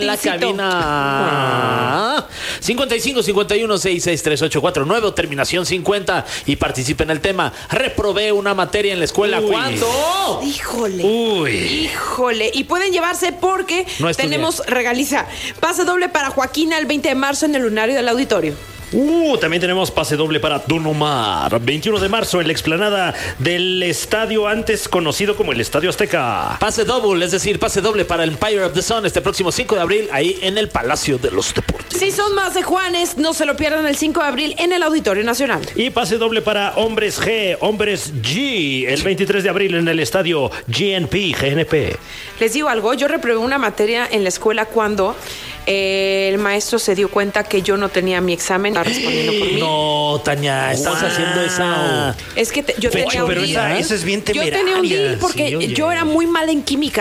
La cabina 55 51 66 3849 o terminación 50 y participe en el tema. Reprobé una materia en la escuela. ¿Cuándo? Híjole. Y pueden llevarse porque No tenemos regaliza. Pase doble para Joaquina el 20 de marzo en el Lunario del Auditorio. También tenemos pase doble para Don Omar, 21 de marzo en la explanada del estadio antes conocido como el Estadio Azteca. Pase doble, es decir, pase doble para el Empire of the Sun este próximo 5 de abril ahí en el Palacio de los Deportes. Si son más de Juanes, no se lo pierdan el 5 de abril en el Auditorio Nacional. Y pase doble para Hombres G, Hombres G, el 23 de abril en el estadio GNP. Les digo algo, yo reprobé una materia en la escuela cuando el maestro se dio cuenta que yo no tenía mi examen. Estaba respondiendo por mí. No, Tania, estás haciendo esa. Es que yo tenía un pero deal. esa es bien temeraria. Yo tenía un deal porque Sí, yo era muy mala en química.